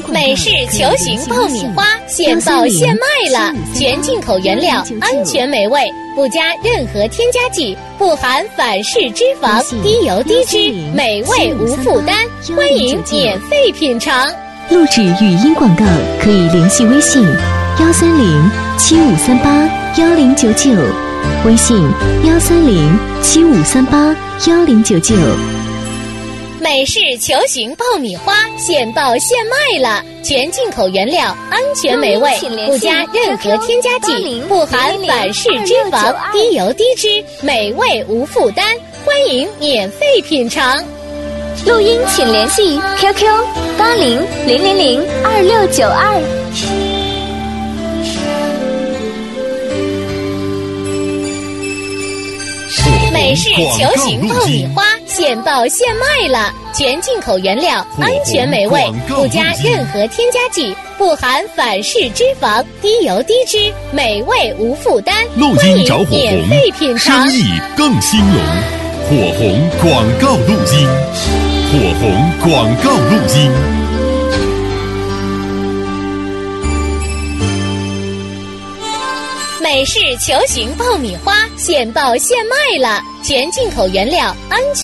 美式球形爆米花现爆现卖了，全进口原料，安全美味，不加任何添加剂，不含反式脂肪，低油低脂，美味无负担，欢迎免费品尝。 录制语音广告可以联系微信13075381099，微信13075381099。 美式球形爆米花现爆现卖了，全进口原料，安全美味，不加任何添加剂，不含反式脂肪，低油低脂，美味无负担，欢迎免费品尝。 录音请联系 QQ8000022692。 美式球形爆米花现爆现卖了，全进口原料，安全美味，不加任何添加剂，不含反式脂肪，低油低脂，美味无负担， 录音找火免红， 费品尝。 生意更兴隆。火红广告录音，火红广告录音。 美式球形爆米花现爆现卖了，全进口原料，安全。